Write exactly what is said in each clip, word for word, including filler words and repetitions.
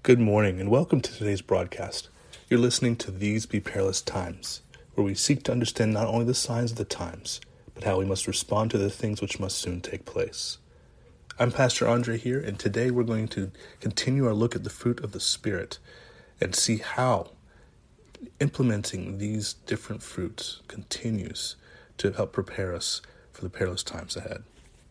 Good morning and welcome to today's broadcast. You're listening to These Be Perilous Times, where we seek to understand not only the signs of the times, but how we must respond to the things which must soon take place. I'm Pastor Andre here, and today we're going to continue our look at the fruit of the Spirit and see how implementing these different fruits continues to help prepare us for the perilous times ahead.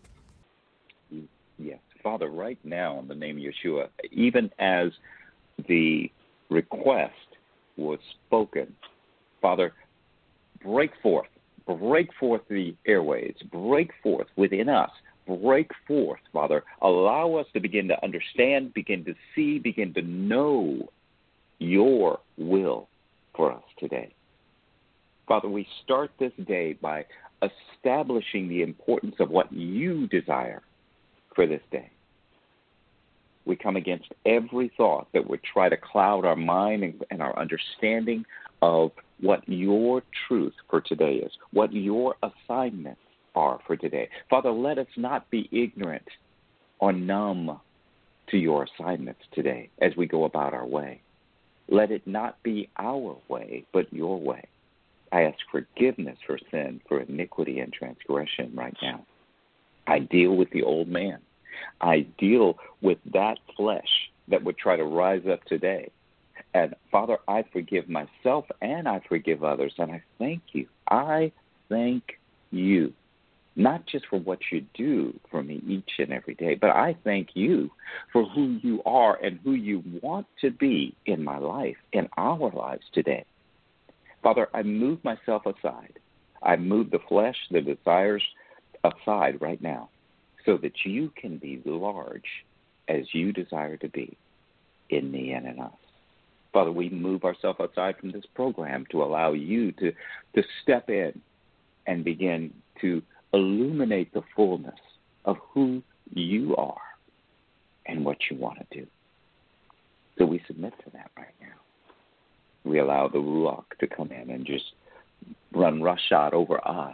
Yes, Father, right now in the name of Yeshua, even as the request was spoken, Father, break forth, break forth the airways, break forth within us, break forth, Father. Allow us to begin to understand, begin to see, begin to know your will for us today. Father, we start this day by establishing the importance of what you desire for this day. We come against every thought that would try to cloud our mind and, and our understanding of what your truth for today is, what your assignments are for today. Father, let us not be ignorant or numb to your assignments today as we go about our way. Let it not be our way, but your way. I ask forgiveness for sin, for iniquity and transgression right now. I deal with the old man. I deal with that flesh that would try to rise up today. And, Father, I forgive myself and I forgive others, and I thank you. I thank you, not just for what you do for me each and every day, but I thank you for who you are and who you want to be in my life, in our lives today. Father, I move myself aside. I move the flesh, the desires aside right now so that you can be large as you desire to be in me and in us. Father, we move ourselves outside from this program to allow you to, to step in and begin to illuminate the fullness of who you are and what you want to do. So we submit to that right now. We allow the Ruach to come in and just run roughshod over us.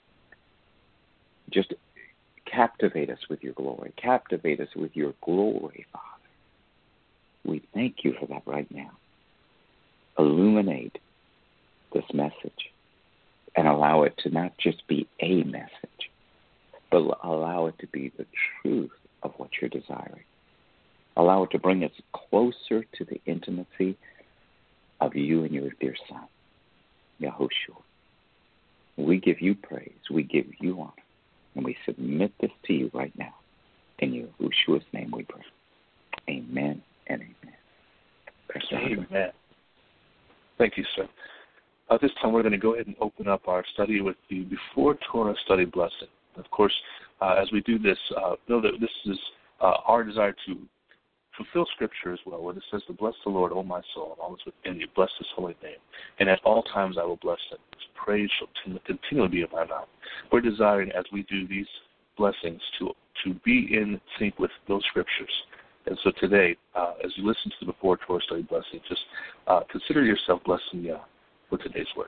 Just captivate us with your glory. Captivate us with your glory, Father. We thank you for that right now. Illuminate this message and allow it to not just be a message, but allow it to be the truth of what you're desiring. Allow it to bring us closer to the intimacy of you and your dear Son, Yahushua. We give you praise. We give you honor. And we submit this to you right now. In Yahushua's name we pray. Amen and amen. Amen. Thank you, sir. At this time, we're going to go ahead and open up our study with the Before Torah Study Blessing. Of course, uh, as we do this, uh, know that this is uh, our desire to fulfill Scripture as well, where it says to bless the Lord, O my soul, and all that's within you. Bless his holy name. And at all times I will bless him. His praise shall continually be in my mouth. We're desiring, as we do these blessings, to, to be in sync with those Scriptures. And so today, uh, as you listen to the Before Torah Study Blessing, just uh, consider yourself blessing Yah with today's word.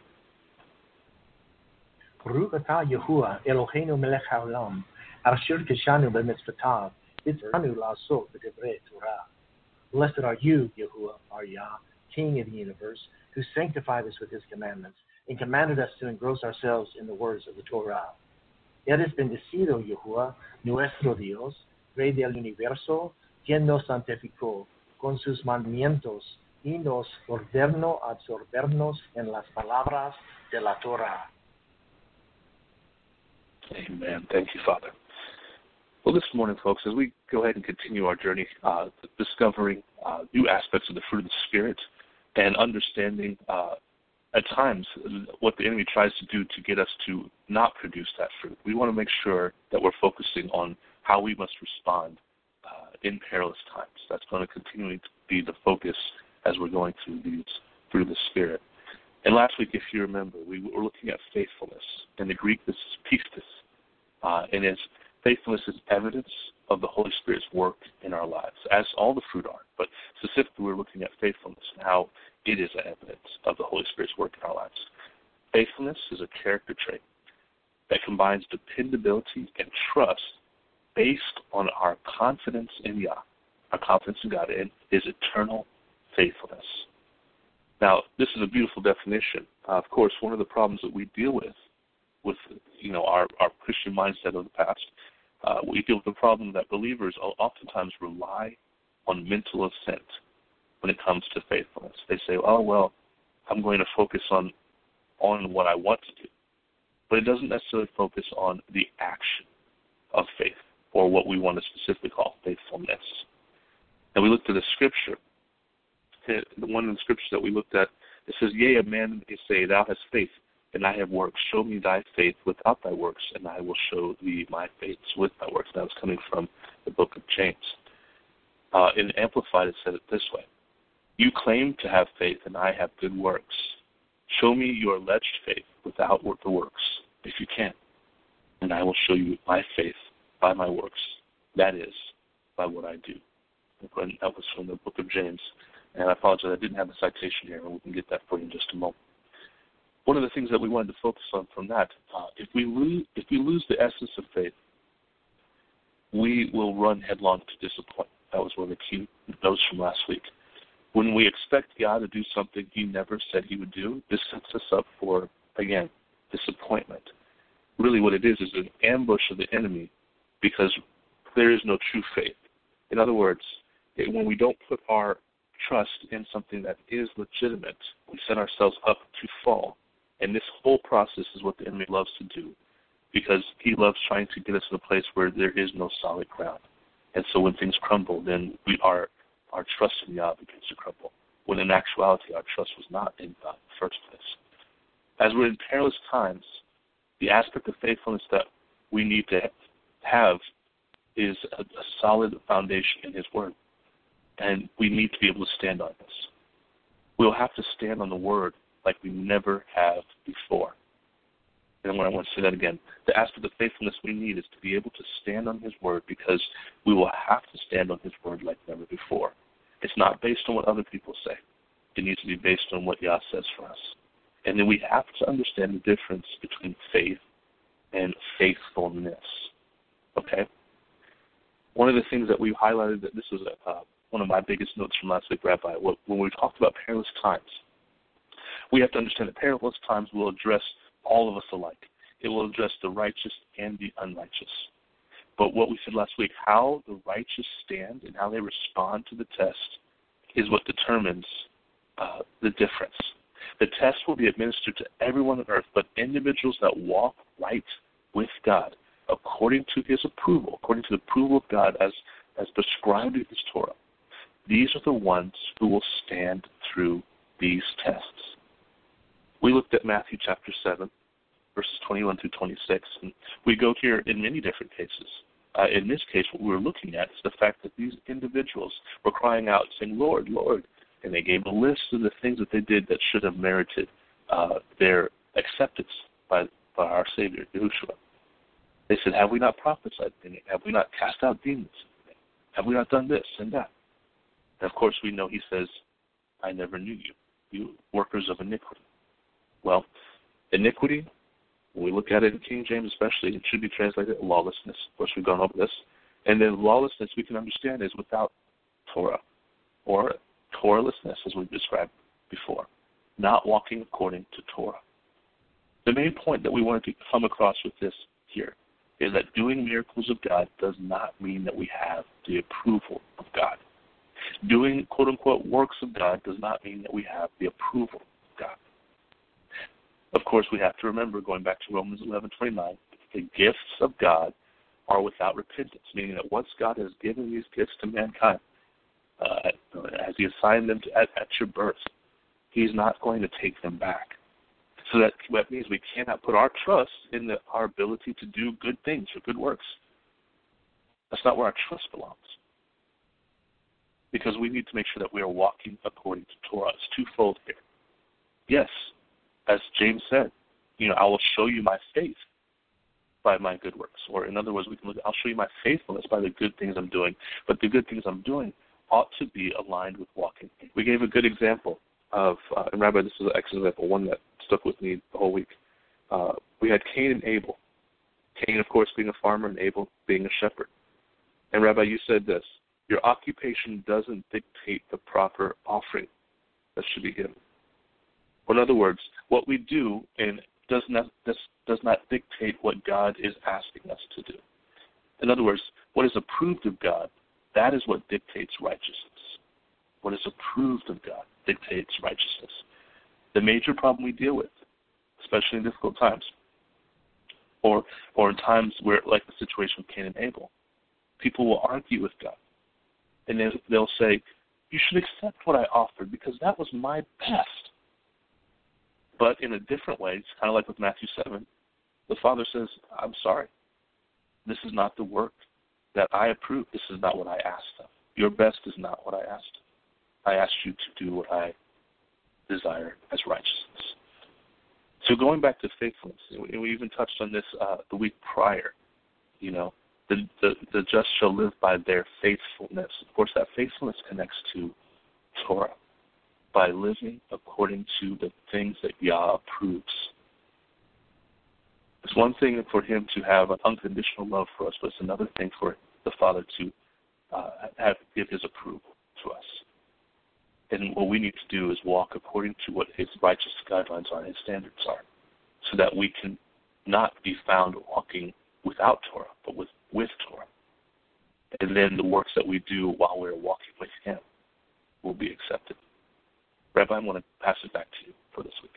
Baruch atah Yahuwah Eloheinu melech haolam, asher kishanu b'mitzvotav, v'tzivanu la'asot b'divrei Torah. Blessed are you, Yahuwah, our Yah, King of the universe, who sanctified us with his commandments and commanded us to engross ourselves in the words of the Torah. Eres bendecido, Yahuwah, nuestro Dios, Rey del universo, quien nos santificó con sus mandamientos y nos ordenó absorbernos en las palabras de la Torah. Amen. Thank you, Father. Well, this morning, folks, as we go ahead and continue our journey, uh, discovering uh, new aspects of the fruit of the Spirit and understanding uh, at times what the enemy tries to do to get us to not produce that fruit, we want to make sure that we're focusing on how we must respond uh, in perilous times. That's going to continue to be the focus as we're going through these through the Spirit. And last week, if you remember, we were looking at faithfulness. In the Greek, this is pistis, uh, and it's faithfulness is evidence of the Holy Spirit's work in our lives, as all the fruit are. But specifically, we're looking at faithfulness and how it is evidence of the Holy Spirit's work in our lives. Faithfulness is a character trait that combines dependability and trust based on our confidence in Yah, our confidence in God in is eternal faithfulness. Now, this is a beautiful definition. Uh, of course, one of the problems that we deal with, with you know, our, our Christian mindset of the past, uh, we deal with the problem that believers oftentimes rely on mental assent when it comes to faithfulness. They say, oh, well, I'm going to focus on, on what I want to do. But it doesn't necessarily focus on the action of faith, or what we want to specifically call faithfulness. And we looked at a scripture. One of the scriptures that we looked at, it says, yea, a man may say, thou hast faith, and I have works. Show me thy faith without thy works, and I will show thee my faith with thy works. That was coming from the book of James. Uh, in Amplified, it said it this way. You claim to have faith, and I have good works. Show me your alleged faith without the works, if you can, and I will show you my faith by my works. That is, by what I do. And that was from the book of James. And I apologize, I didn't have the citation here, and we can get that for you in just a moment. One of the things that we wanted to focus on from that, uh, if we lose, if we lose the essence of faith, we will run headlong to disappointment. That was one of the key notes from last week. When we expect God to do something He never said He would do, this sets us up for, again, disappointment. Really what it is is an ambush of the enemy because there is no true faith. In other words, it, when we don't put our trust in something that is legitimate, we set ourselves up to fall. And this whole process is what the enemy loves to do because he loves trying to get us to a place where there is no solid ground. And so when things crumble, then we are, our trust in God begins to crumble, when in actuality our trust was not in God in the first place. As we're in perilous times, the aspect of faithfulness that we need to have is a, a solid foundation in His Word. And we need to be able to stand on this. We'll have to stand on the Word like we never have before. And when I want to say that again, the aspect of faithfulness we need is to be able to stand on His Word because we will have to stand on His Word like never before. It's not based on what other people say. It needs to be based on what Yah says for us. And then we have to understand the difference between faith and faithfulness. Okay? One of the things that we highlighted, that this was a, uh, one of my biggest notes from last week, Rabbi, when we talked about perilous times, we have to understand that perilous times will address all of us alike. It will address the righteous and the unrighteous. But what we said last week, how the righteous stand and how they respond to the test is what determines uh, the difference. The test will be administered to everyone on earth, but individuals that walk right with God, according to His approval, according to the approval of God as, as prescribed in His Torah, these are the ones who will stand through these tests. We looked at Matthew chapter seven, verses twenty-one through twenty-six, and we go here in many different cases. Uh, in this case, what we're looking at is the fact that these individuals were crying out, saying, Lord, Lord, and they gave a list of the things that they did that should have merited uh, their acceptance by, by our Savior, Yahushua. They said, have we not prophesied in it? Have we not cast out demons? Have we not done this and that? And, of course, we know He says, I never knew you, you workers of iniquity. Well, iniquity, when we look at it in King James especially, it should be translated lawlessness. Of course, we've gone over this. And then lawlessness, we can understand, is without Torah, or Torahlessness, as we've described before, not walking according to Torah. The main point that we wanted to come across with this here is that doing miracles of God does not mean that we have the approval of God. Doing, quote-unquote, works of God does not mean that we have the approval of God. Of course, we have to remember, going back to Romans eleven twenty-nine, the gifts of God are without repentance, meaning that once God has given these gifts to mankind, uh, as He assigned them to, at, at your birth, He's not going to take them back. So that, that means we cannot put our trust in the, our ability to do good things or good works. That's not where our trust belongs. Because we need to make sure that we are walking according to Torah. It's twofold here. Yes, as James said, you know, I will show you my faith by my good works. Or in other words, we can look, I'll show you my faithfulness by the good things I'm doing. But the good things I'm doing ought to be aligned with walking. We gave a good example of, uh, and Rabbi, this is an excellent example, one that stuck with me the whole week. Uh, we had Cain and Abel. Cain, of course, being a farmer, and Abel being a shepherd. And Rabbi, you said this, Your occupation doesn't dictate the proper offering that should be given. Or in other words, what we do and does not does, does not dictate what God is asking us to do. In other words, what is approved of God, that is what dictates righteousness. What is approved of God dictates righteousness. The major problem we deal with, especially in difficult times, or or in times where, like the situation with Cain and Abel, people will argue with God. And then they'll say, you should accept what I offered because that was my best. But in a different way, it's kind of like with Matthew seven, the Father says, I'm sorry. This is not the work that I approve. This is not what I asked of. Your best is not what I asked. I asked you to do what I desire as righteousness. So going back to faithfulness, and we even touched on this uh, the week prior, you know, the, the, the just shall live by their faithfulness. Of course, that faithfulness connects to Torah, by living according to the things that Yah approves. It's one thing for him to have an unconditional love for us, but it's another thing for the Father to uh, have give his approval to us. And what we need to do is walk according to what his righteous guidelines are and his standards are, so that we can not be found walking without Torah, but with, with Torah. And then the works that we do while we're walking with him will be accepted. Rabbi, I want to pass it back to you for this week.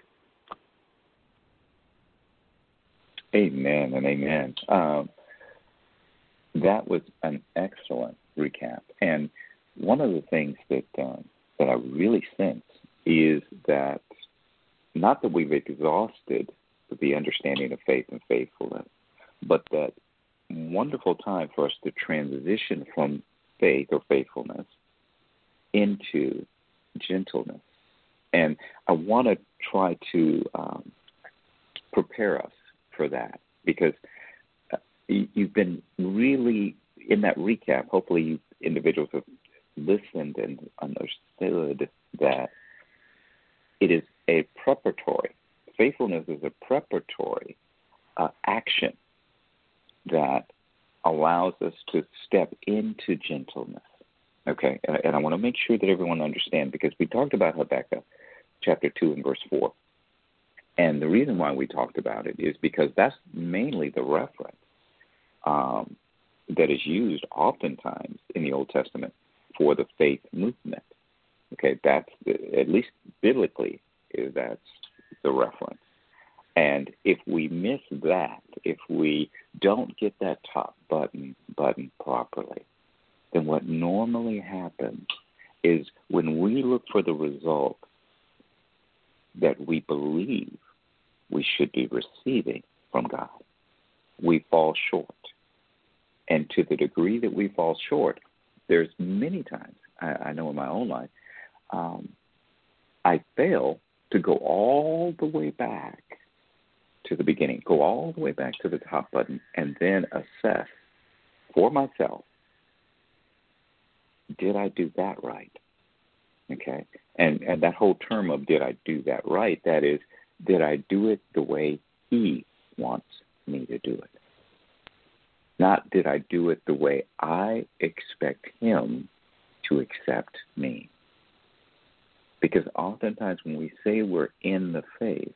Amen and amen. Um, that was an excellent recap. And one of the things that um, that I really sense is that not that we've exhausted the understanding of faith and faithfulness, but that wonderful time for us to transition from faith or faithfulness into gentleness. And I want to try to um, prepare us for that, because uh, you've been really, in that recap, hopefully you individuals have listened and understood that it is a preparatory, faithfulness is a preparatory uh, action that allows us to step into gentleness. Okay, and, and I want to make sure that everyone understands, because we talked about Habakkuk chapter two and verse four. And the reason why we talked about it is because that's mainly the reference um, that is used oftentimes in the Old Testament for the faith movement. Okay, that's the, at least biblically, that's the reference. And if we miss that, if we don't get that top button button properly, then what normally happens is when we look for the result that we believe we should be receiving from God, we fall short. And to the degree that we fall short, there's many times, I, I know in my own life, um, I fail to go all the way back to the beginning, go all the way back to the top button, and then assess for myself, did I do that right? Okay? And and that whole term of did I do that right, that is, did I do it the way he wants me to do it? Not did I do it the way I expect him to accept me. Because oftentimes when we say we're in the faith,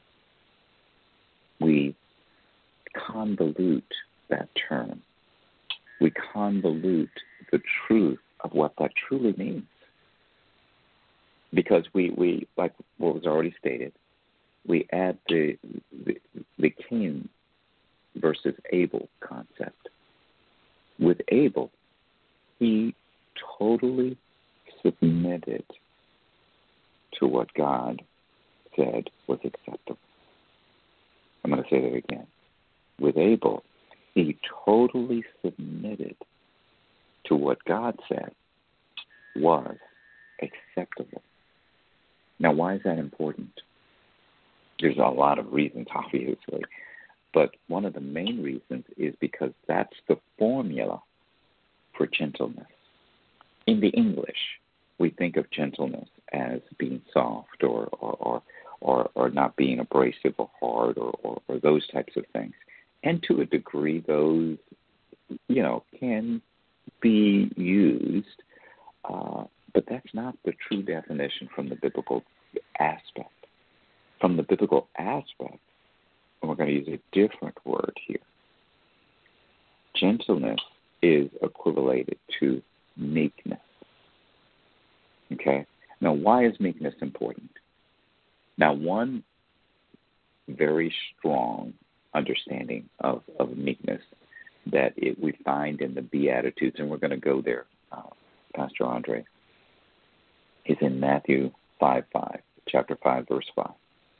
we convolute that term. We convolute the truth of what that truly means. Because we, we like what was already stated, we add the, the, the Cain versus Abel concept. With Abel, he totally submitted to what God said was acceptable. I'm going to say that again. With Abel, he totally submitted to what God said was acceptable. Now, why is that important? There's a lot of reasons, obviously. But one of the main reasons is because that's the formula for gentleness. In the English, we think of gentleness as being soft or or, or, or, or not being abrasive or hard or, or, or those types of things. And to a degree, those, you know, can be used, uh, but that's not the true definition from the biblical aspect. From the biblical aspect, and we're going to use a different word here, gentleness is equivalated to meekness. Okay? Now, why is meekness important? Now, one very strong understanding of, of meekness that it, we find in the Beatitudes, and we're going to go there, uh, Pastor Andre, is in Matthew five five, chapter five, verse five.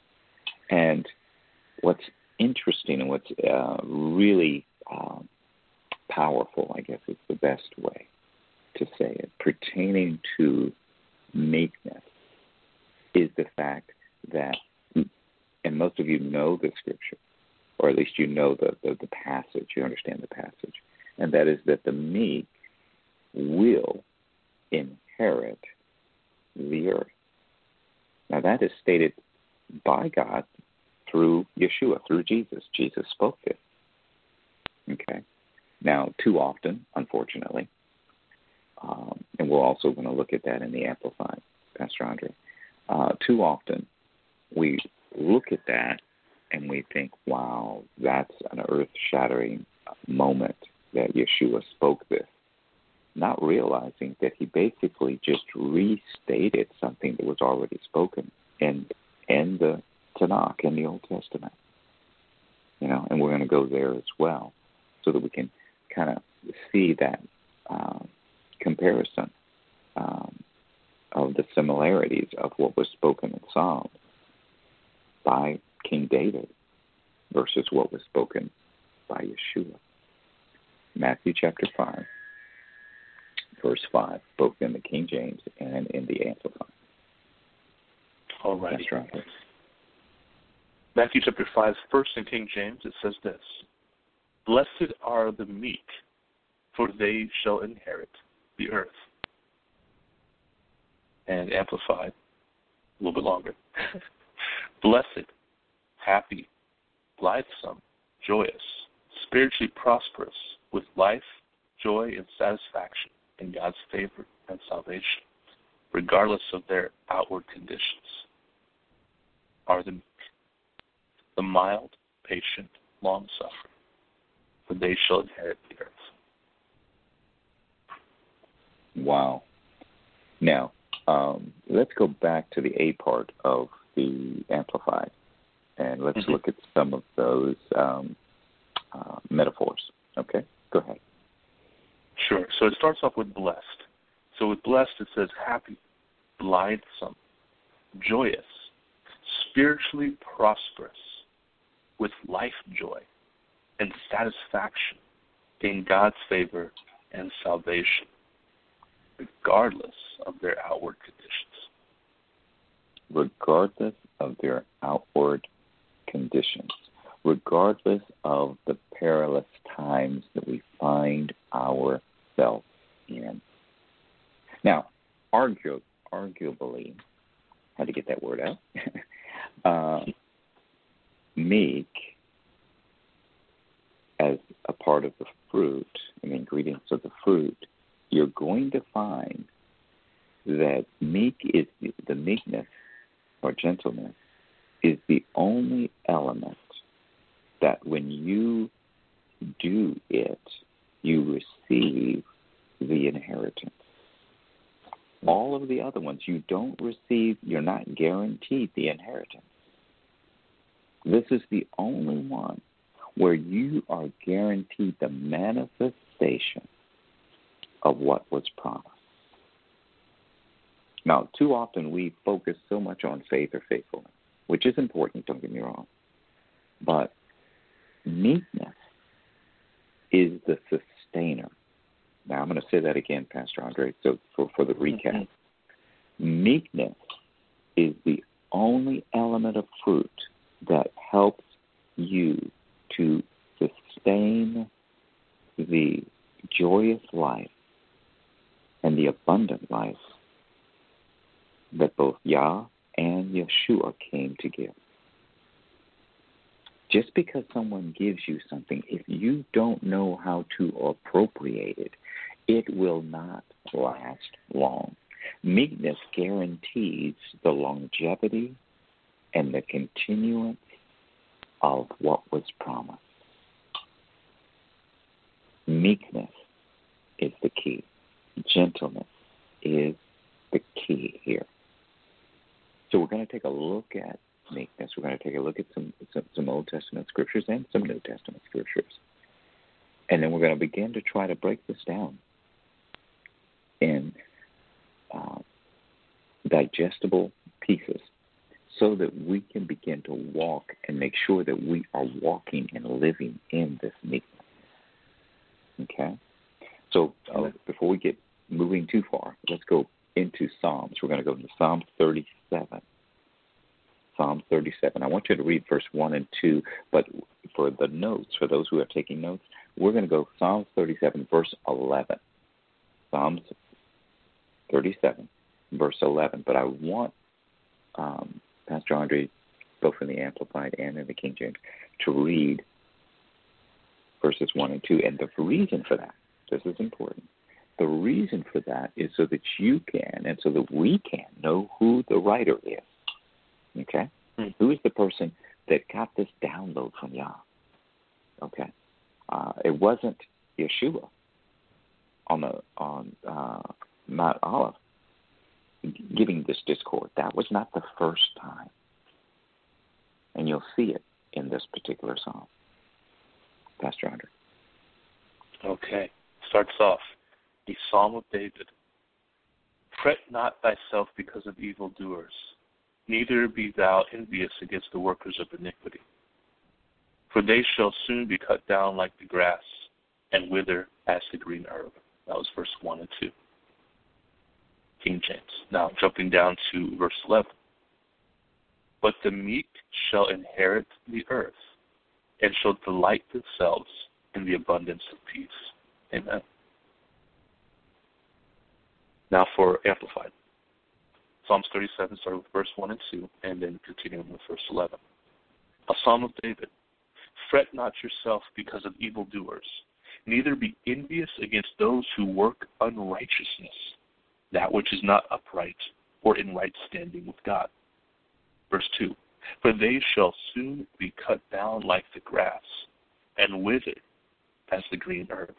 And what's interesting and what's uh, really um, powerful, I guess is the best way to say it, pertaining to meekness, is the fact that, and most of you know the scripture, or at least you know the, the, the passage, you understand the passage, and that is that the meek will inherit the earth. Now that is stated by God through Yeshua, through Jesus. Jesus spoke this. Okay? Now, too often, unfortunately, um, and we're also going to look at that in the Amplified, Pastor Andre, uh, too often we look at that and we think, wow, that's an earth-shattering moment that Yeshua spoke this, not realizing that he basically just restated something that was already spoken in, in the Tanakh, in the Old Testament. You know, and we're going to go there as well so that we can kind of see that uh, comparison um, of the similarities of what was spoken in Psalms by King David versus what was spoken by Yeshua. Matthew chapter five, verse five, both in the King James and in the Amplified. All right. That's right. Matthew chapter five, first in King James, it says this: Blessed are the meek, for they shall inherit the earth. And Amplified, a little bit longer. Blessed, happy, blithesome, joyous, spiritually prosperous, with life, joy, and satisfaction in God's favor and salvation, regardless of their outward conditions, are the meek, the mild, patient, long-suffering, for they shall inherit the earth. Wow. Now, um, let's go back to the A part of the Amplified, and let's mm-hmm. look at some of those um, uh, metaphors. Okay? Go ahead. Sure. So it starts off with blessed. So with blessed, it says happy, blithesome, joyous, spiritually prosperous, with life joy and satisfaction in God's favor and salvation, regardless of their outward conditions. Regardless of their outward conditions, regardless of the perilous times that we find ourselves in. Now, argue, arguably, how to get that word out? uh, meek, as a part of the fruit, and ingredients of the fruit, you're going to find that meek is the, the meekness or gentleness is the only element that when you do it, you receive the inheritance. All of the other ones, you don't receive, you're not guaranteed the inheritance. This is the only one where you are guaranteed the manifestation of what was promised. Now, too often we focus so much on faith or faithfulness, which is important, don't get me wrong. But meekness is the sustainer. Now, I'm going to say that again, Pastor Andre, so for, for the recap. Mm-hmm. Meekness is the only element of fruit that helps you to sustain the joyous life and the abundant life that both Yah and Yeshua came to give. Just because someone gives you something, if you don't know how to appropriate it, it will not last long. Meekness guarantees the longevity and the continuance of what was promised. Meekness is the key. Gentleness is the key here. So we're going to take a look at meekness. We're going to take a look at some, some, some Old Testament scriptures and some New Testament scriptures. And then we're going to begin to try to break this down in uh, digestible pieces so that we can begin to walk and make sure that we are walking and living in this meekness. Okay? So uh, before we get moving too far, let's go into Psalms. We're going to go into Psalm thirty-seven. Psalm thirty-seven. I want you to read verse one and two, but for the notes, for those who are taking notes, we're going to go Psalm thirty-seven, verse eleven. Psalms thirty-seven, verse eleven. But I want um, Pastor Andre, both in the Amplified and in the King James, to read verses one and two. And the reason for that, this is important, the reason for that is so that you can and so that we can know who the writer is. Okay? Hmm. Who is the person that got this download from Yah? Okay? Uh, it wasn't Yeshua on the on uh, Mount Olive giving this discourse. That was not the first time. And you'll see it in this particular psalm. Pastor Andre. Okay. Starts off, a psalm of David. Fret not thyself because of evildoers, neither be thou envious against the workers of iniquity. For they shall soon be cut down like the grass, and wither as the green herb. That was verse one and two. King James. Now, jumping down to verse eleven. But the meek shall inherit the earth, and shall delight themselves in the abundance of peace. Amen. Now for Amplified. Psalms thirty-seven, starting with verse one and two, and then continuing with verse eleven. A psalm of David. Fret not yourself because of evildoers, neither be envious against those who work unrighteousness, that which is not upright or in right standing with God. Verse two. For they shall soon be cut down like the grass, and wither as the green herb.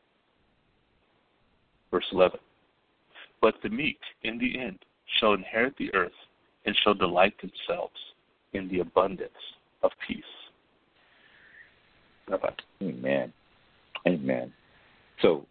Verse eleven. But the meek, in the end, shall inherit the earth, and shall delight themselves in the abundance of peace. Bye-bye. Amen. Amen. So,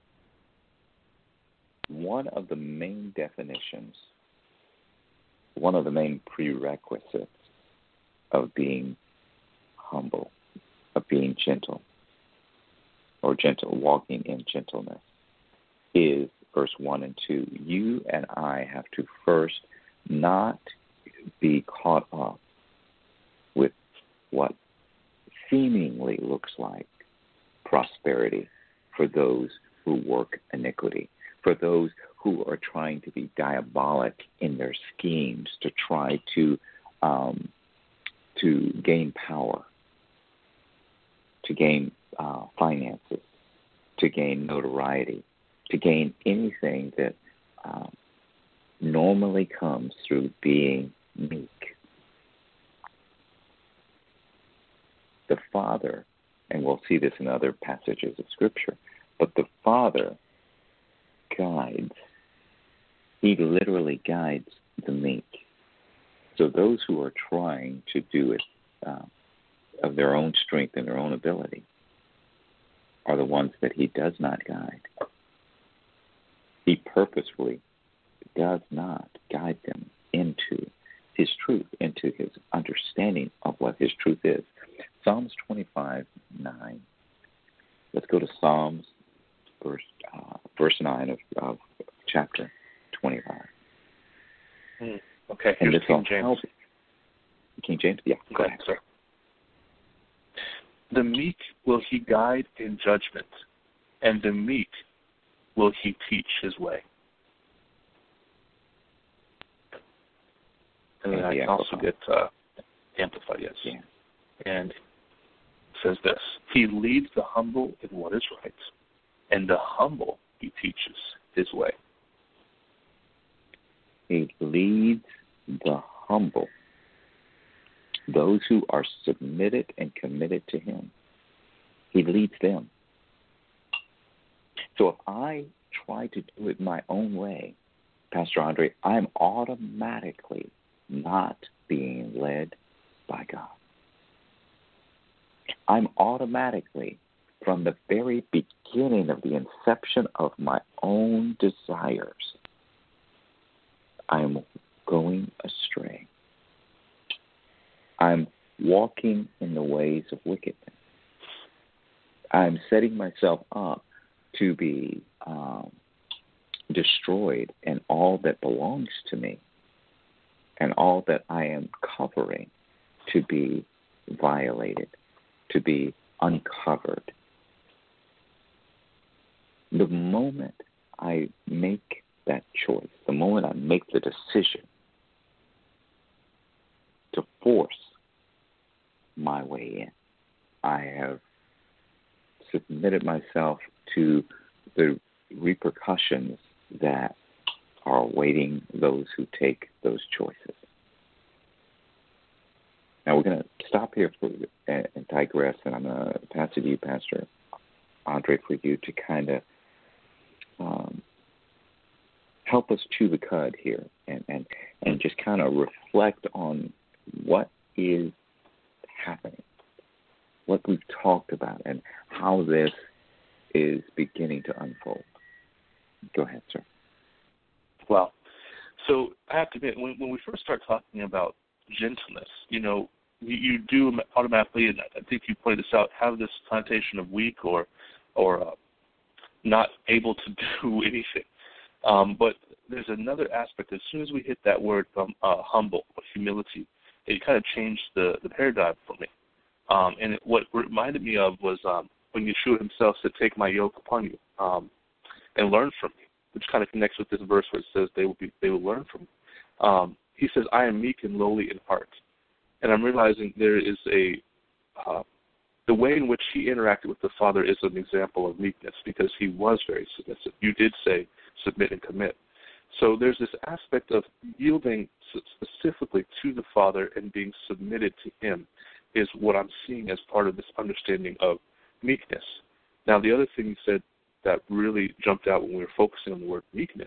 one of the main definitions, one of the main prerequisites of being humble, of being gentle, or gentle, walking in gentleness, is verse one and two. You and I have to first not be caught up with what seemingly looks like prosperity for those who work iniquity, for those who are trying to be diabolic in their schemes to try to um, to gain power, to gain uh, finances, to gain notoriety, to gain anything that um, normally comes through being meek. The Father, and we'll see this in other passages of Scripture, but the Father guides, He literally guides the meek. So those who are trying to do it uh, of their own strength and their own ability are the ones that He does not guide. He purposefully does not guide them into His truth, into His understanding of what His truth is. Psalms twenty-five, nine. Let's go to Psalms, verse, uh, verse nine of, of chapter twenty-five. Mm, okay, and here's King James. Help. King James? Yeah, go ahead. Sir. The meek will He guide in judgment, and the meek will He teach His way. And then I can also get uh, Amplified, yes. Yeah. And it says this, He leads the humble in what is right, and the humble he teaches his way. He leads the humble, those who are submitted and committed to him. He leads them. So if I try to do it my own way, Pastor Andre, I'm automatically not being led by God. I'm automatically, from the very beginning of the inception of my own desires, I'm going astray. I'm walking in the ways of wickedness. I'm setting myself up to be um, destroyed, and all that belongs to me and all that I am covering to be violated, to be uncovered. The moment I make that choice, the moment I make the decision to force my way in, I have submitted myself to the repercussions that are awaiting those who take those choices. Now we're going to stop here for, and, and digress, and I'm going to pass it to you, Pastor Andre, for you to kind of um, help us chew the cud here and, and, and just kind of reflect on what is happening, what we've talked about, and how this is beginning to unfold. Go ahead, sir. Well, so I have to admit, when, when we first start talking about gentleness, you know, you, you do automatically, and I think you pointed this out, have this connotation of weak or or uh, not able to do anything. Um, but there's another aspect. As soon as we hit that word um, uh, humble or humility, it kind of changed the, the paradigm for me. Um, and it, what reminded me of was um, when Yeshua himself said, "Take my yoke upon you um, and learn from me," which kind of connects with this verse where it says they will be they will learn from me. Um, he says, "I am meek and lowly in heart," and I'm realizing there is a uh, the way in which he interacted with the Father is an example of meekness, because he was very submissive. You did say submit and commit. So there's this aspect of yielding specifically to the Father and being submitted to him is what I'm seeing as part of this understanding of meekness. Now, the other thing you said that really jumped out when we were focusing on the word meekness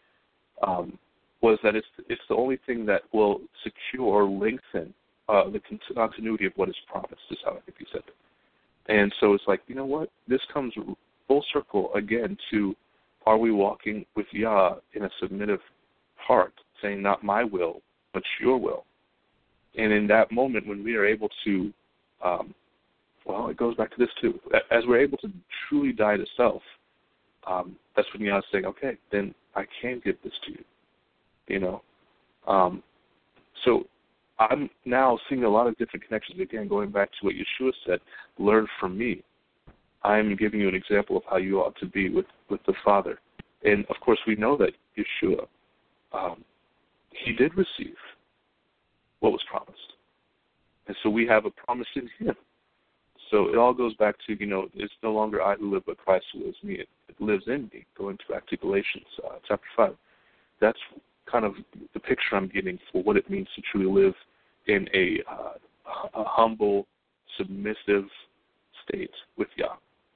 um, was that it's it's the only thing that will secure or lengthen uh, the continuity of what is promised, is how I think you said it. And so it's like, you know what? This comes full circle again to, are we walking with Yah in a submissive heart, saying not my will, but your will? And in that moment when we are able to, um, well, it goes back to this too. As we're able to truly die to self, um, that's when Yah is saying, okay, then I can give this to you. You know? Um, so I'm now seeing a lot of different connections. Again, going back to what Yeshua said, learn from me. I'm giving you an example of how you ought to be with, with the Father. And, of course, we know that Yeshua, um, he did receive what was promised. And so we have a promise in him. So it all goes back to, you know, it's no longer I who live, but Christ who lives in me. It, it lives in me, going back to Galatians uh, chapter five. That's kind of the picture I'm getting for what it means to truly live in a, uh, a humble, submissive state with Yah.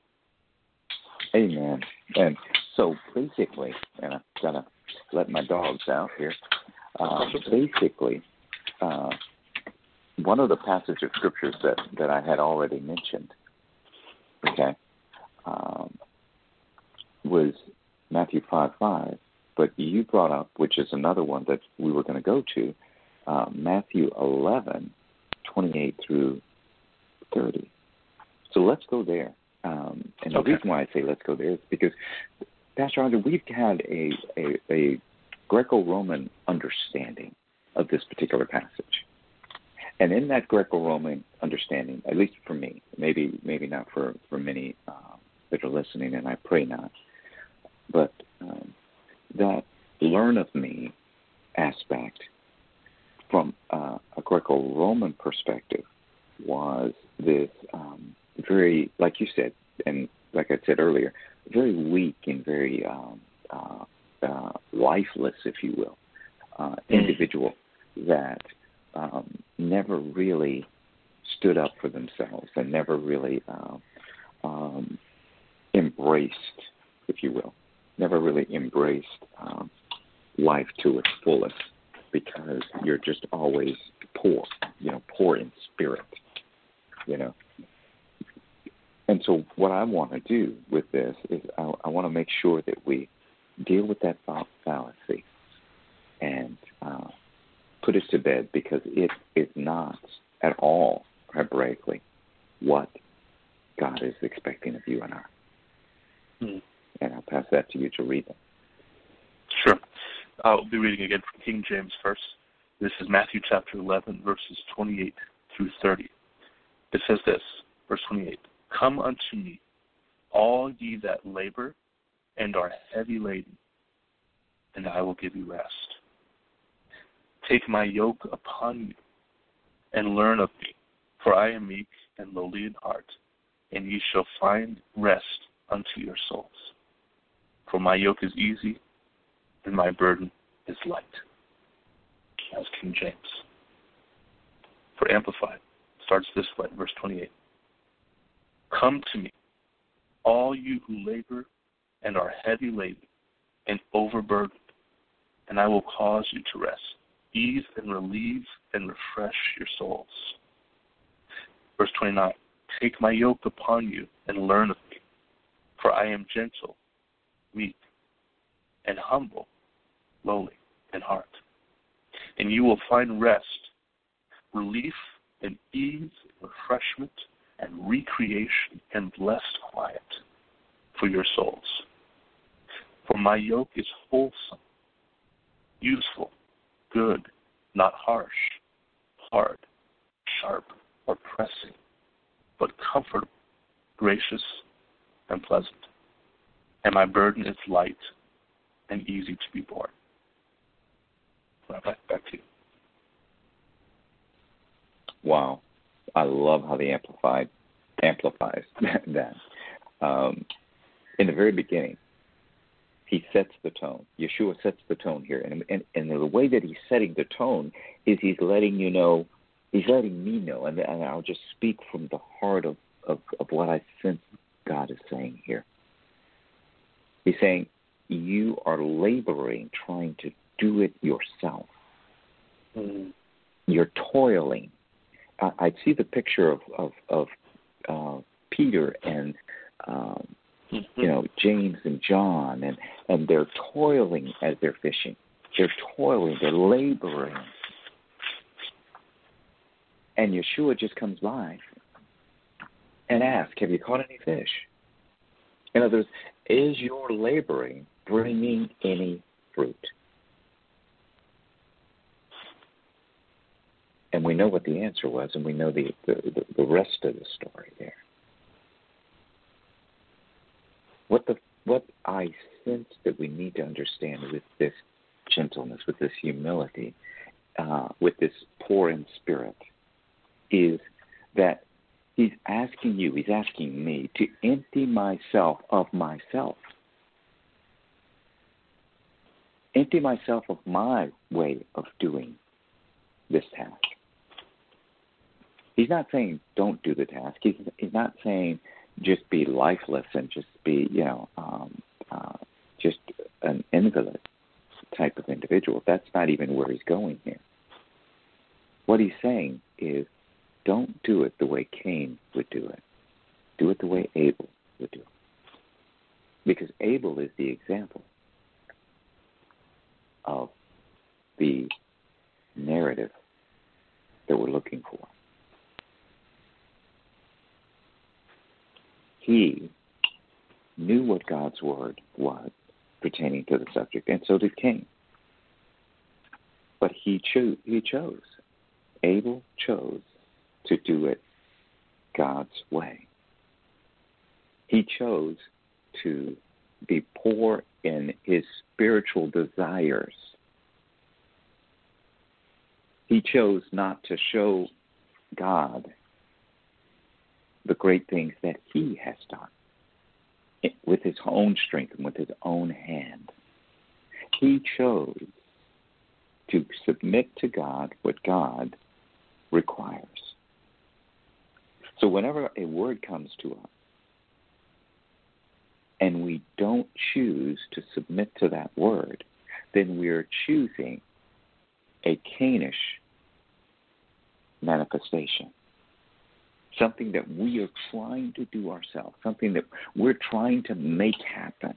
Amen. And so basically, and I've got to let my dogs out here, uh, basically, uh, one of the passages of scriptures that, that I had already mentioned, okay, um, was Matthew five five, but you brought up, which is another one that we were going to go to, uh, Matthew eleven twenty-eight through thirty. So let's go there. Um, and the okay. reason why I say let's go there is because, Pastor Andre, we've had a, a, a Greco-Roman understanding of this particular passage. And in that Greco-Roman understanding, at least for me, maybe maybe not for, for many uh, that are listening, and I pray not, but um, that learn of me aspect from uh, a Greco-Roman perspective was this um, very, like you said, and like I said earlier, very weak and very um, uh, uh, lifeless, if you will, uh, individual that um, never really stood up for themselves and never really uh, um, embraced, if you will, never really embraced um, life to its fullest, because you're just always poor, you know, poor in spirit, you know. And so what I want to do with this is I, I want to make sure that we deal with that fallacy and uh, put it to bed, because it is not at all Hebraically what God is expecting of you and I. Hmm. And I'll pass that to you to read them. Sure. I'll be reading again from King James first. This is Matthew chapter eleven, verses twenty-eight through thirty. It says this, verse twenty-eight, "Come unto me, all ye that labor and are heavy laden, and I will give you rest. Take my yoke upon you, and learn of me, for I am meek and lowly in heart, and ye shall find rest unto your souls. For my yoke is easy, and my burden is light." That's King James. For Amplified, it starts this way, verse twenty-eight. "Come to me, all you who labor and are heavy laden and overburdened, and I will cause you to rest, ease and relieve and refresh your souls." Verse twenty-nine, "Take my yoke upon you and learn of me, for I am gentle, meek, and humble, lowly in heart, and you will find rest, relief, and ease, refreshment, and recreation, and blessed quiet for your souls. For my yoke is wholesome, useful, good, not harsh, hard, sharp, or pressing, but comfortable, gracious, and pleasant. And my burden is light and easy to be borne." Back, back to you. Wow. I love how the Amplified amplifies that. Um, in the very beginning, he sets the tone. Yeshua sets the tone here. And, and, and the way that he's setting the tone is he's letting you know, he's letting me know, and, and I'll just speak from the heart of, of, of what I sense God is saying here. He's saying, you are laboring, trying to do it yourself. Mm-hmm. You're toiling. I, I see the picture of, of, of uh, Peter and um, mm-hmm. you know, James and John, and, and they're toiling as they're fishing. They're toiling, they're laboring. And Yeshua just comes by and asks, have you caught any fish? In other words, is your laboring bringing any fruit? And we know what the answer was, and we know the, the, the rest of the story there. What the what I sense that we need to understand with this gentleness, with this humility, uh, with this poor in spirit, is that he's asking you, he's asking me to empty myself of myself. Empty myself of my way of doing this task. He's not saying don't do the task. He's, he's not saying just be lifeless and just be, you know, um, uh, just an invalid type of individual. That's not even where he's going here. What he's saying is don't do it the way Cain would do it. Do it the way Abel would do it. Because Abel is the example of the narrative that we're looking for. He knew what God's word was pertaining to the subject, and so did Cain. But he chose. He chose. Abel chose to do it God's way. He chose to be poor in his spiritual desires. He chose not to show God the great things that he has done. with his own strength and with his own hand. He chose to submit to God what God requires. So whenever a word comes to us and we don't choose to submit to that word, then we're choosing a Cainish manifestation. Something that we are trying to do ourselves, something that we're trying to make happen.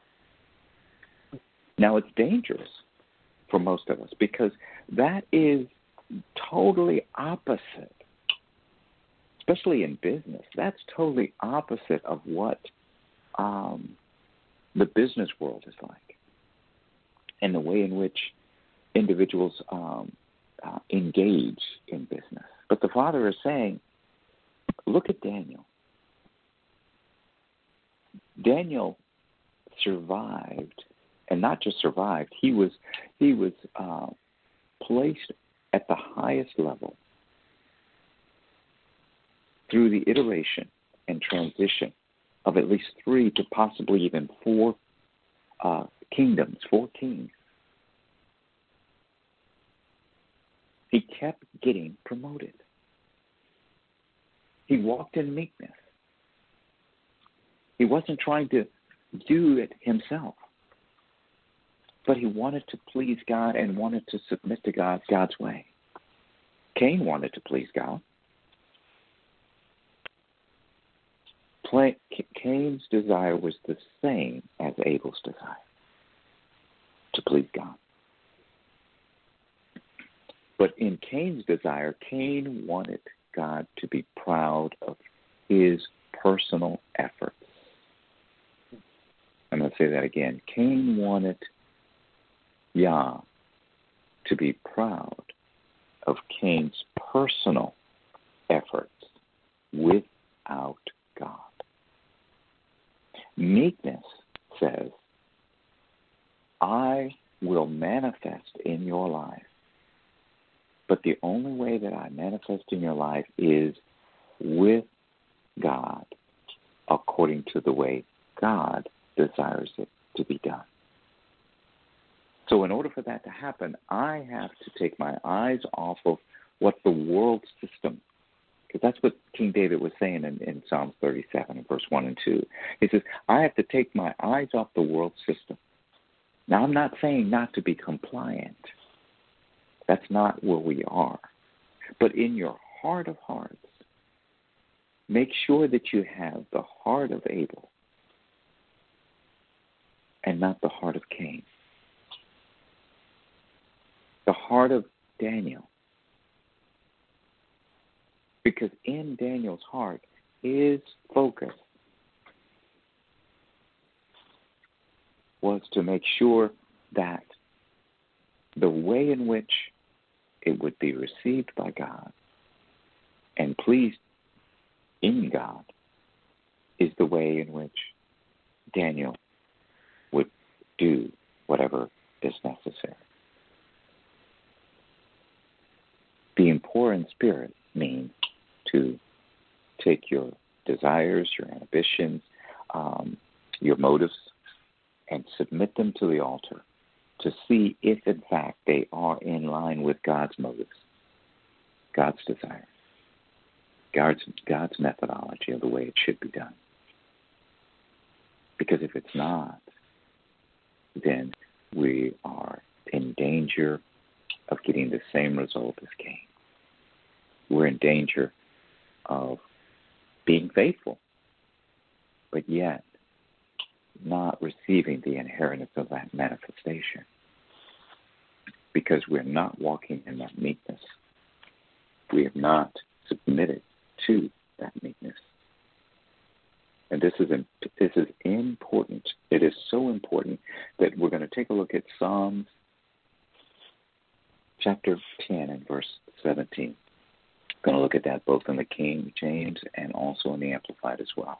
Now, it's dangerous for most of us because that is totally opposite, especially in business. That's totally opposite of what um, the business world is like and the way in which individuals um, uh, engage in business. But the Father is saying, look at Daniel. Daniel survived, and not just survived, he was he was uh, placed at the highest level through the iteration and transition of at least three to possibly even four uh, kingdoms, four kings. He kept getting promoted. He walked in meekness. He wasn't trying to do it himself, but he wanted to please God and wanted to submit to God God's way. Cain wanted to please God. Cain's desire was the same as Abel's desire, to please God. But in Cain's desire, Cain wanted God to be proud of his personal efforts. I'm going to say that again. Cain wanted Yah to be proud of Cain's personal efforts without God. Meekness says, I will manifest in your life, but the only way that I manifest in your life is with God, according to the way God desires it to be done. So in order for that to happen, I have to take my eyes off of what the world system, because that's what King David was saying in, in Psalms thirty-seven, verse one and two. He says, I have to take my eyes off the world system. Now, I'm not saying not to be compliant. That's not where we are. But in your heart of hearts, make sure that you have the heart of Abel and not the heart of Cain. The heart of Daniel. Because in Daniel's heart, his focus was to make sure that the way in which it would be received by God and pleased in God is the way in which Daniel would do whatever is necessary. Being poor in spirit means to take your desires, your ambitions, um, your motives, and submit them to the altar to see if, in fact, they are in line with God's motives, God's desire, God's, God's methodology of the way it should be done. Because if it's not, then we are in danger of getting the same result as Cain. We're in danger of being faithful, but yet not receiving the inheritance of that manifestation because we're not walking in that meekness. We have not submitted to that meekness. And this is this is important. It is so important that we're going to take a look at Psalms chapter ten and verse seventeen. We're going to look at that both in the King James and also in the Amplified as well.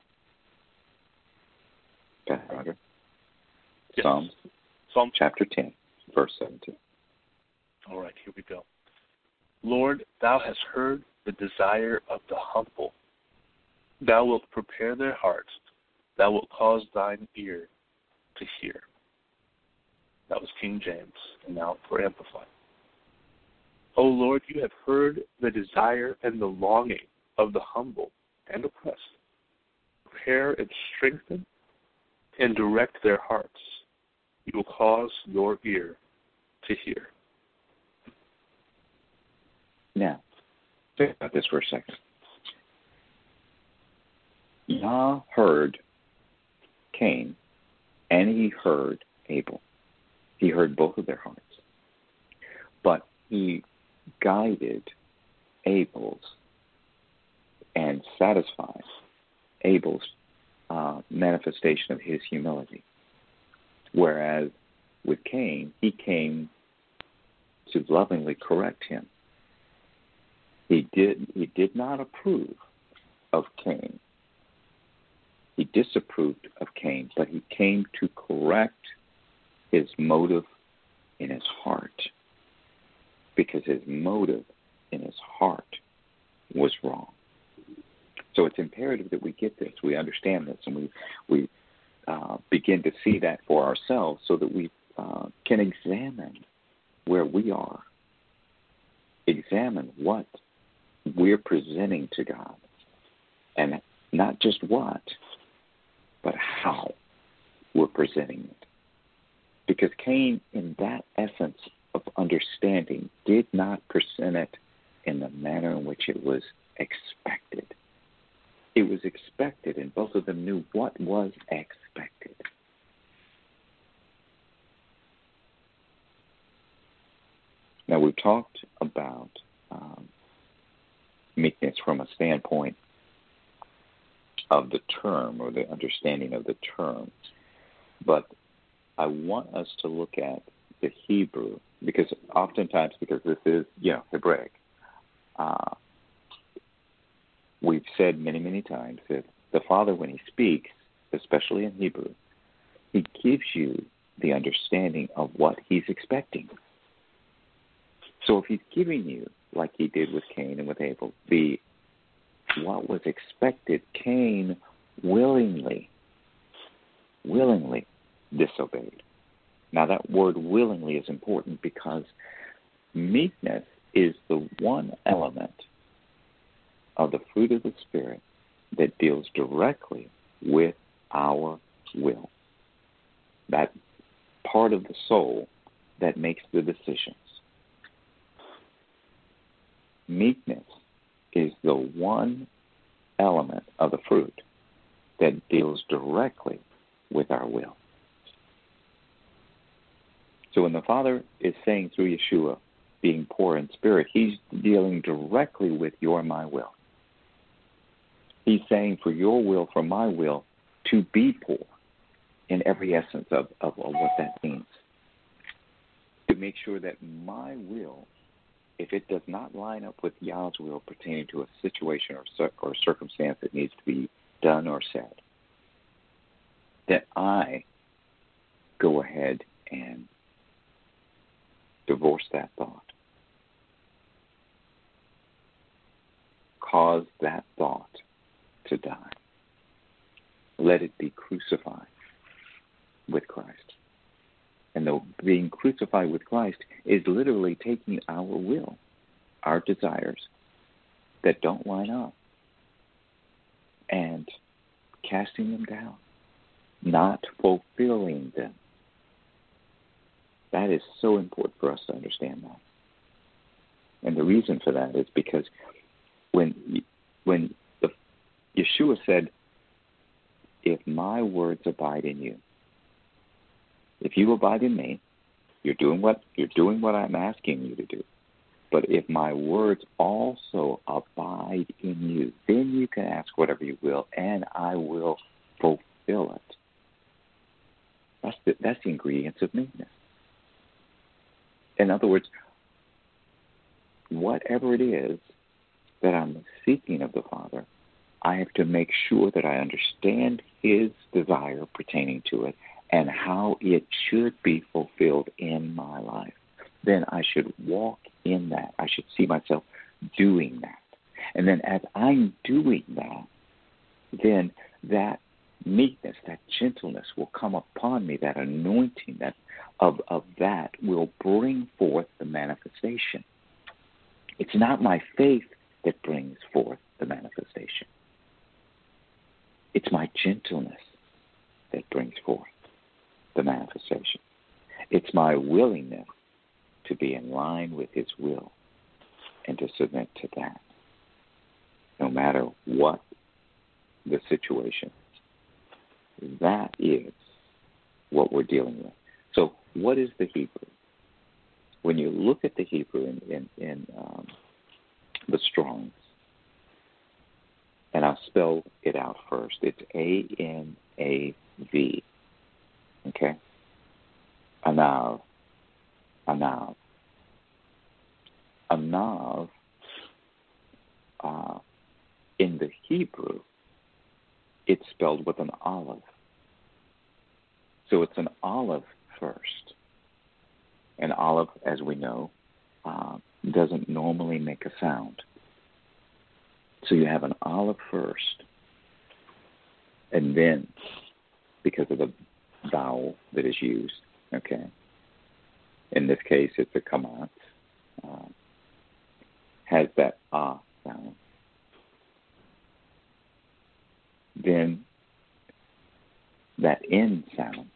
Okay, Roger? Yes. Psalms, Psalm chapter ten, verse seventeen. All right, here we go. Lord, thou hast heard the desire of the humble. Thou wilt prepare their hearts thou wilt cause thine ear to hear. That was King James, and now for Amplified. O Lord, you have heard the desire and the longing of the humble and oppressed. Prepare and strengthen and direct their hearts. You will cause your ear to hear. Now, think about this for a second. Yah heard Cain, and he heard Abel. He heard both of their hearts. But he guided Abel's and satisfied Abel's uh, manifestation of his humility. Whereas with Cain, he came to lovingly correct him. He did, he did not approve of Cain. He disapproved of Cain, but he came to correct his motive in his heart, because his motive in his heart was wrong. So it's imperative that we get this, we understand this, and we we uh, begin to see that for ourselves, so that we uh, can examine where we are, examine what we're presenting to God, and not just what, but how we're presenting it. Because Cain, in that essence of understanding, did not present it in the manner in which it was expected. It was expected, and both of them knew what was expected. Now, we've talked about um, meekness from a standpoint of the term, or the understanding of the term, but I want us to look at the Hebrew, because oftentimes, because this is, you know, Hebraic, uh, we've said many, many times that the Father, when he speaks, especially in Hebrew, he gives you the understanding of what he's expecting. So if he's giving you, like he did with Cain and with Abel, the what was expected, Cain willingly, willingly disobeyed. Now that word willingly is important, because meekness is the one element of the fruit of the Spirit that deals directly with our will. That part of the soul that makes the decisions. Meekness is the one element of the fruit that deals directly with our will. So when the Father is saying through Yeshua, being poor in spirit, he's dealing directly with your and my will. He's saying for your will, for my will, to be poor in every essence of, of, of what that means. To make sure that my will, if it does not line up with Yah's will pertaining to a situation or, or circumstance that needs to be done or said, that I go ahead and divorce that thought. Cause that thought to die. Let it be crucified with Christ. And though being crucified with Christ is literally taking our will, our desires that don't line up, and casting them down, not fulfilling them. That is so important for us to understand that. And the reason for that is because when when the, Yeshua said, if my words abide in you, if you abide in me, you're doing what you're doing what I'm asking you to do. But if my words also abide in you, then you can ask whatever you will, and I will fulfill it. That's the, that's the ingredients of meekness. In other words, whatever it is that I'm seeking of the Father, I have to make sure that I understand his desire pertaining to it and how it should be fulfilled in my life. Then I should walk in that. I should see myself doing that. And then as I'm doing that, then that meekness, that gentleness will come upon me, that anointing that of, of that will bring forth the manifestation. It's not my faith that brings forth the manifestation. It's my gentleness that brings forth the manifestation. It's my willingness to be in line with His will and to submit to that, no matter what the situation is. That is what we're dealing with. So what is the Hebrew? When you look at the Hebrew in, in, in um, the Strong's, and I'll spell it out first. It's A N A V. Okay? Anav. Anav. Anav, uh, in the Hebrew, it's spelled with an olive. So it's an olive first. An olive, as we know, uh, doesn't normally make a sound. So you have an olive first, and then, because of the vowel that is used, okay, in this case it's a kamat, uh, has that ah sound. Then that N sound.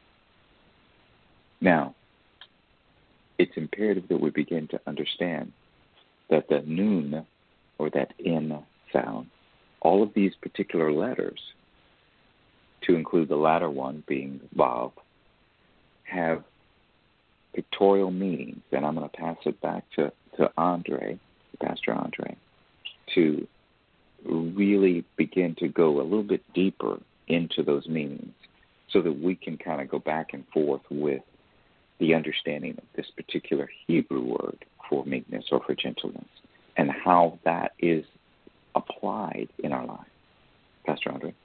Now, it's imperative that we begin to understand that the nun, or that N sound, all of these particular letters, to include the latter one being Vav, have pictorial meanings. And I'm going to pass it back to, to Andre, Pastor Andre, to really begin to go a little bit deeper into those meanings so that we can kind of go back and forth with the understanding of this particular Hebrew word for meekness or for gentleness and how that is applied in our life. Pastor Andre?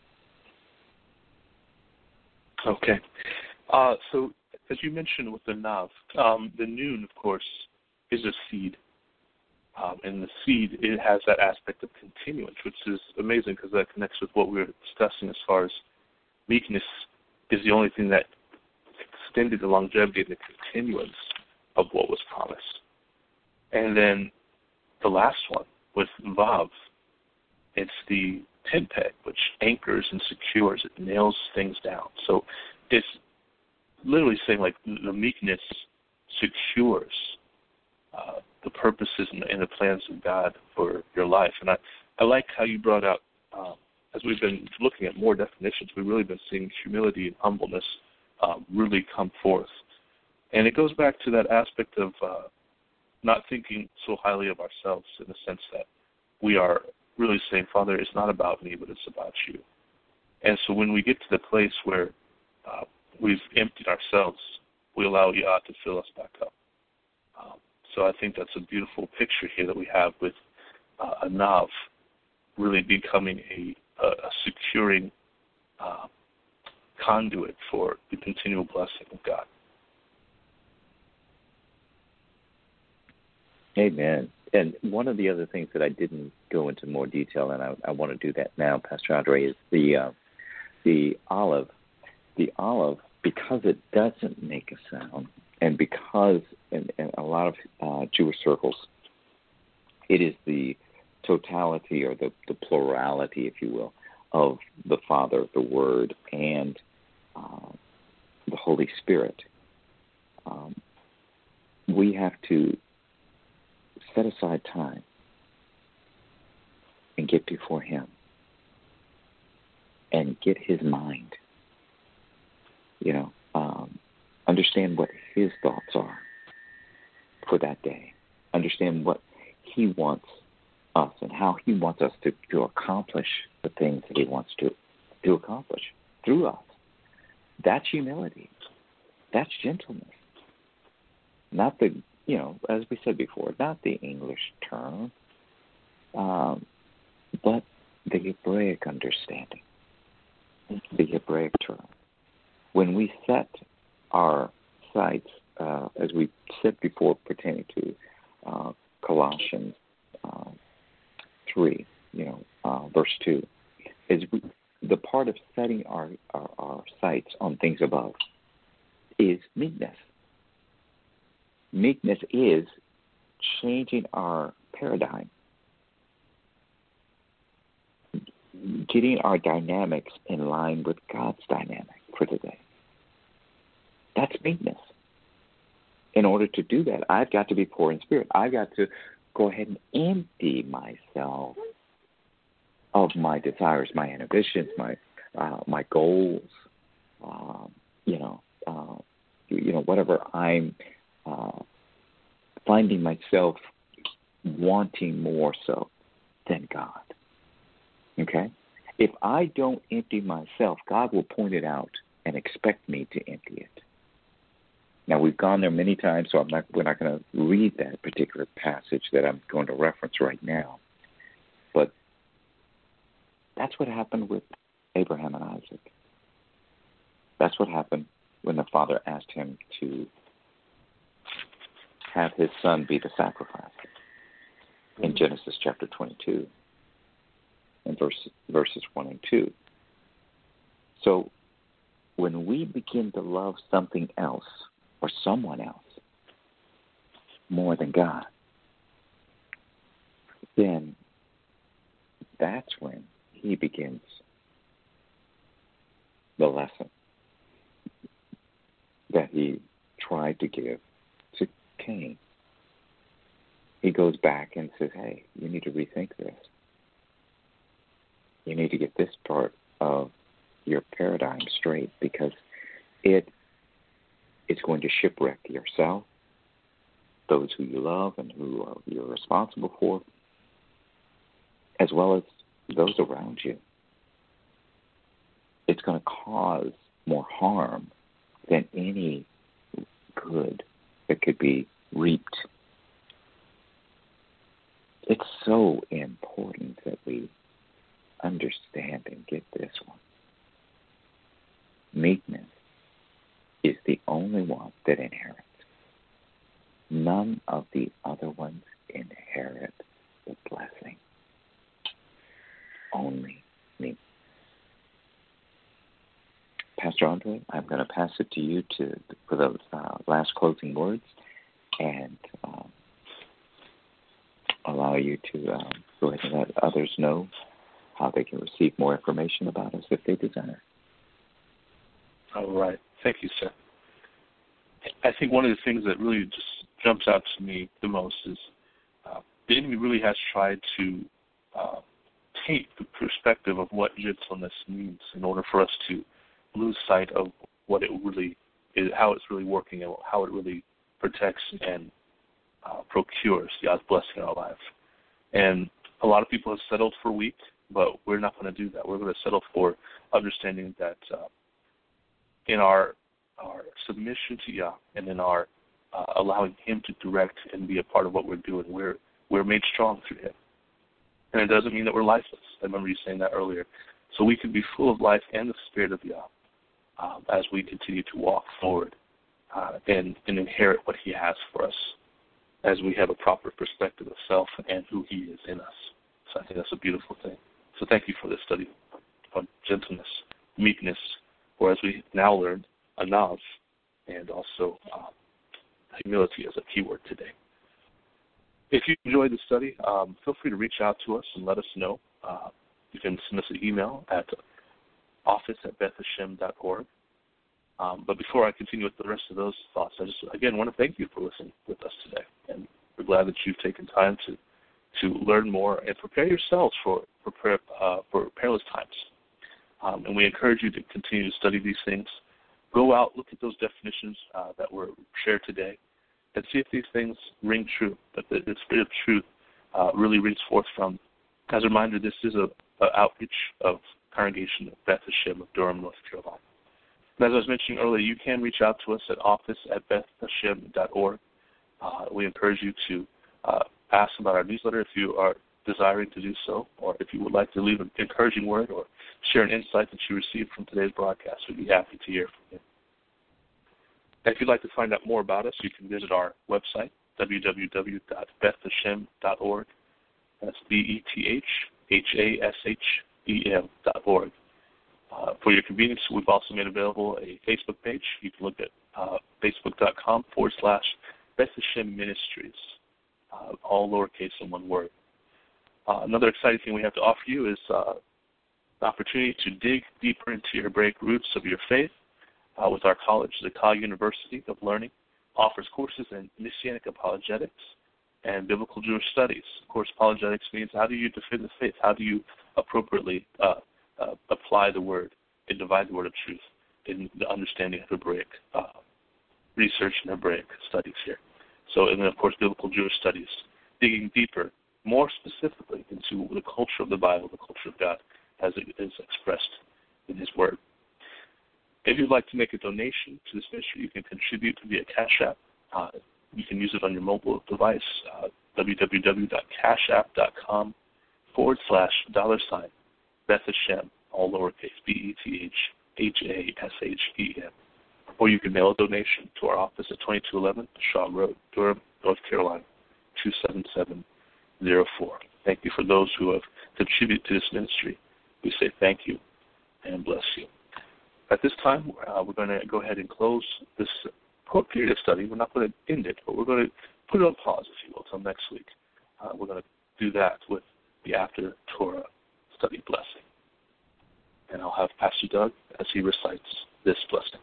Okay. Uh, so, as you mentioned with the Nav, um, the Nun, of course, is a seed. Um, and the seed, it has that aspect of continuance, which is amazing because that connects with what we were discussing as far as meekness is the only thing that extended the longevity and the continuance of what was promised. And then the last one with Vav, it's the tent peg, which anchors and secures, it nails things down. So it's literally saying like the meekness secures uh, the purposes and the, and the plans of God for your life. And I, I like how you brought out, um, as we've been looking at more definitions, we've really been seeing humility and humbleness um, really come forth. And it goes back to that aspect of uh, not thinking so highly of ourselves in the sense that we are really saying, Father, it's not about me, but it's about you. And so when we get to the place where uh, we've emptied ourselves, we allow Yah to fill us back up. Um, so I think that's a beautiful picture here that we have with uh, a Nav really becoming a, a, a securing uh, conduit for the continual blessing of God. Amen. And one of the other things that I didn't go into more detail, and I, I want to do that now, Pastor Andre, is the uh, the olive. The olive, because it doesn't make a sound, and because in, in a lot of uh, Jewish circles, it is the totality or the, the plurality, if you will, of the Father, the Word, and uh, the Holy Spirit. Um, we have to set aside time and get before Him and get His mind. You know, um, understand what His thoughts are for that day. Understand what He wants us and how He wants us to, to accomplish the things that He wants to, to accomplish through us. That's humility. That's gentleness. Not the, you know, as we said before, not the English term, um, but the Hebraic understanding, the Hebraic term. When we set our sights, uh, as we said before, pertaining to uh, Colossians uh, three, you know, uh, verse two, is we, the part of setting our, our, our sights on things above is meekness. Meekness is changing our paradigm, getting our dynamics in line with God's dynamic for today. That's meekness. In order to do that, I've got to be poor in spirit. I've got to go ahead and empty myself of my desires, my inhibitions, my uh, my goals, um, you know, uh, you know, whatever I'm uh, finding myself wanting more so than God. Okay? If I don't empty myself, God will point it out and expect me to empty it. Now, we've gone there many times, so I'm not, we're not going to read that particular passage that I'm going to reference right now. But that's what happened with Abraham and Isaac. That's what happened when the father asked him to have his son be the sacrifice in Genesis chapter twenty-two, and verse, verses one and two. So when we begin to love something else or someone else more than God, then that's when he begins the lesson that he tried to give to Cain. He goes back and says, hey, you need to rethink this. You need to get this part of your paradigm straight, because it is going to shipwreck yourself, those who you love and who are, you're responsible for, as well as those around you. It's going to cause more harm than any good that could be reaped. It's so important that we understand and get this one. Meekness is the only one that inherits. None of the other ones inherit the blessing. Only me. Pastor Andre, I'm going to pass it to you to for those uh, last closing words, and um, allow you to um, go ahead and let others know how they can receive more information about us if they desire. All right. Thank you, sir. I think one of the things that really just jumps out to me the most is uh, the enemy really has tried to uh, take the perspective of what gentleness means in order for us to lose sight of what it really is, how it's really working, and how it really protects and uh, procures God's blessing in our life. And a lot of people have settled for weak, but we're not going to do that. We're going to settle for understanding that uh, in our our submission to Yah and in our uh, allowing Him to direct and be a part of what we're doing, we're we're made strong through Him. And it doesn't mean that we're lifeless. I remember you saying that earlier. So we can be full of life and the Spirit of Yah um, as we continue to walk forward uh, and, and inherit what He has for us, as we have a proper perspective of self and who He is in us. So I think that's a beautiful thing. So thank you for this study on gentleness, meekness, or as we now learned, anav, and also uh, humility as a keyword today. If you enjoyed the study, um, feel free to reach out to us and let us know. Uh, you can send us an email at office at beth hashem dot org. Um, but before I continue with the rest of those thoughts, I just, again, want to thank you for listening with us today. And we're glad that you've taken time to, to learn more and prepare yourselves for, for, uh, for perilous times. Um, and we encourage you to continue to study these things. Go out, look at those definitions uh, that were shared today, and see if these things ring true, that the, the Spirit of truth uh, really rings forth from. As a reminder, this is a, a outreach of Congregation of Beth Hashem of Durham, North Carolina. And as I was mentioning earlier, you can reach out to us at office at beth hashem dot org. Uh, we encourage you to uh, ask about our newsletter if you are desiring to do so, or if you would like to leave an encouraging word or share an insight that you received from today's broadcast. We'd be happy to hear from you. And if you'd like to find out more about us, you can visit our website, w w w dot beth hashem dot org. That's B E T H H A S H E M dot org. Uh, for your convenience, we've also made available a Facebook page. You can look at uh, facebook.com forward slash Beth Hashem Ministries, uh, all lowercase in one word. Uh, another exciting thing we have to offer you is uh, the opportunity to dig deeper into your Hebraic roots of your faith uh, with our college. The Cal University of Learning offers courses in Messianic apologetics and biblical Jewish studies. Of course, apologetics means how do you defend the faith? How do you appropriately uh, uh, apply the word and divide the word of truth in the understanding of Hebraic uh, research and Hebraic studies here. So, and then, of course, biblical Jewish studies, digging deeper, more specifically into the culture of the Bible, the culture of God, as it is expressed in His Word. If you'd like to make a donation to this ministry, you can contribute via Cash App. Uh, you can use it on your mobile device, uh, www.cashapp.com forward slash dollar sign Beth Hashem, all lowercase, B E T H H A S H E M. Or you can mail a donation to our office at twenty-two eleven Shaw Road, Durham, North Carolina, two seven seven zero four. Thank you for those who have contributed to this ministry. We say thank you and bless you. At this time, uh, we're going to go ahead and close this period of study. We're not going to end it, but we're going to put it on pause, if you will, until next week. Uh, we're going to do that with the After Torah study blessing. And I'll have Pastor Doug as he recites this blessing.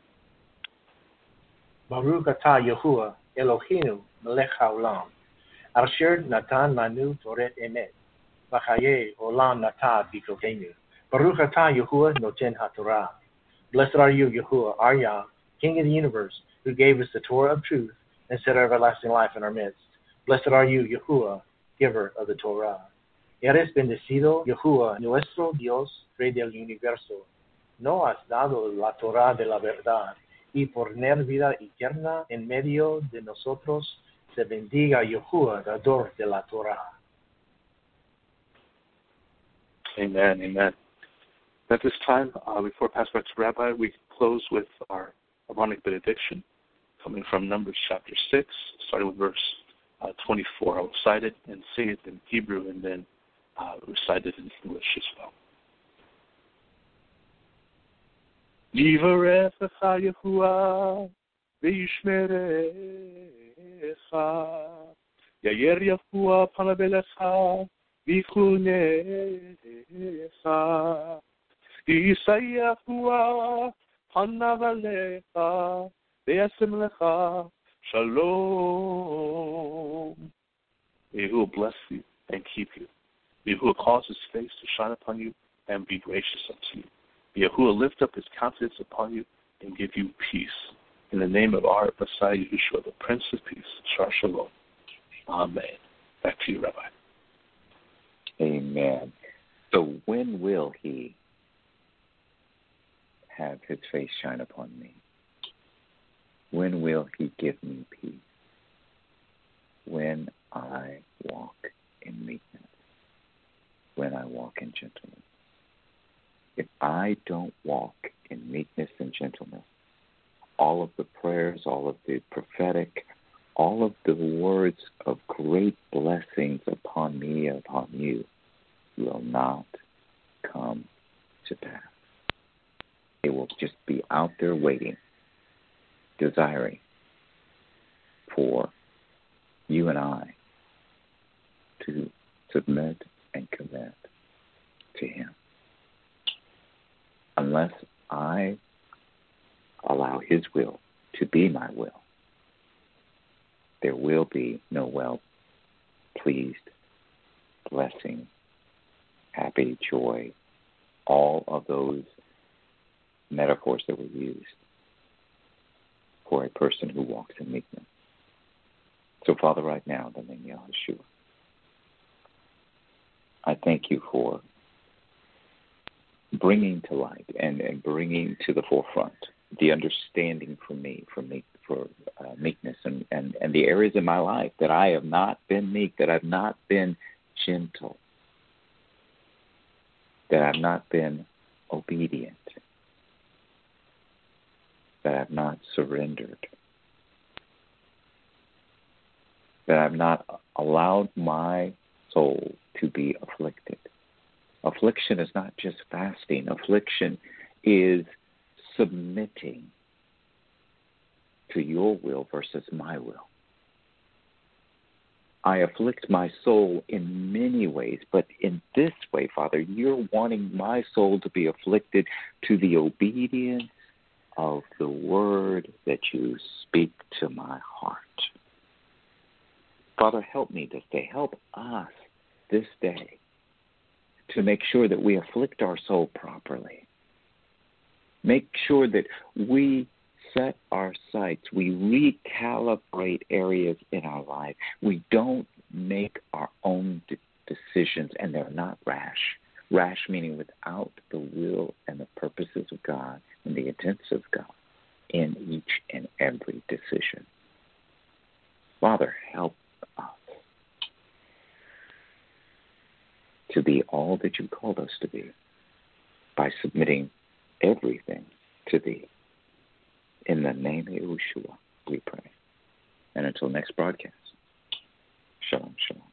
Baruch atah Yahuwah Eloheinu melech haolam, asher natan manu toret emet, v'chaye olam natan b'kotenu. Baruch atah Yahuwah noten haTorah. Blessed are you, Yahuwah, our Yah, King of the universe, who gave us the Torah of truth and set everlasting life in our midst. Blessed are you, Yahuwah, giver of the Torah. Eres bendecido, Yahuwah, nuestro Dios, Rey del universo. No has dado la Torah de la verdad, y por tener vida eterna en medio de nosotros, se bendiga Yahuwah, dador de la Torah. Amen, amen. At this time, uh, before I pass back to Rabbi, we close with our Aaronic benediction, coming from Numbers chapter six, starting with verse uh, twenty-four. I'll recite it and sing it in Hebrew, and then uh, recite it in English as well. Yivarechecha Yehuah v'yishmerecha, Yair Yehuah panav elecha v'chunecha, Yisayah Yehuah panav alecha v'yasem lecha shalom. May Yahuwah bless you and keep you. May Yahuwah cause His face to shine upon you and be gracious unto you. May Yahuwah lift up His countenance upon you and give you peace. In the name of our Messiah Yeshua, the Prince of Peace, Shar Shalom. Amen. Back to you, Rabbi. Amen. So when will He have His face shine upon me? When will He give me peace? When I walk in meekness. When I walk in gentleness. If I don't walk in meekness and gentleness, all of the prayers, all of the prophetic, all of the words of great blessings upon me and upon you will not come to pass. It will just be out there waiting, desiring for you and I to submit and commit to Him. Unless I allow His will to be my will, there will be no well-pleased, blessing, happy, joy, all of those metaphors that were used for a person who walks in meekness. So, Father, right now, in the name of Yeshua, I thank you for bringing to light and, and bringing to the forefront the understanding for me, for me, for uh, meekness and, and, and the areas in my life that I have not been meek, that I've not been gentle, that I've not been obedient, that I've not surrendered, that I've not allowed my soul to be afflicted Affliction is not just fasting. Affliction is submitting to your will versus my will. I afflict my soul in many ways, but in this way, Father, you're wanting my soul to be afflicted to the obedience of the word that you speak to my heart. Father, help me this day. Help us this day to make sure that we afflict our soul properly. Make sure that we set our sights. We recalibrate areas in our life. We don't make our own de- decisions, and they're not rash. Rash meaning without the will and the purposes of God and the intents of God in each and every decision. Father, help us to be all that you called us to be by submitting everything to Thee. In the name of Yeshua, we pray. And until next broadcast, shalom, shalom.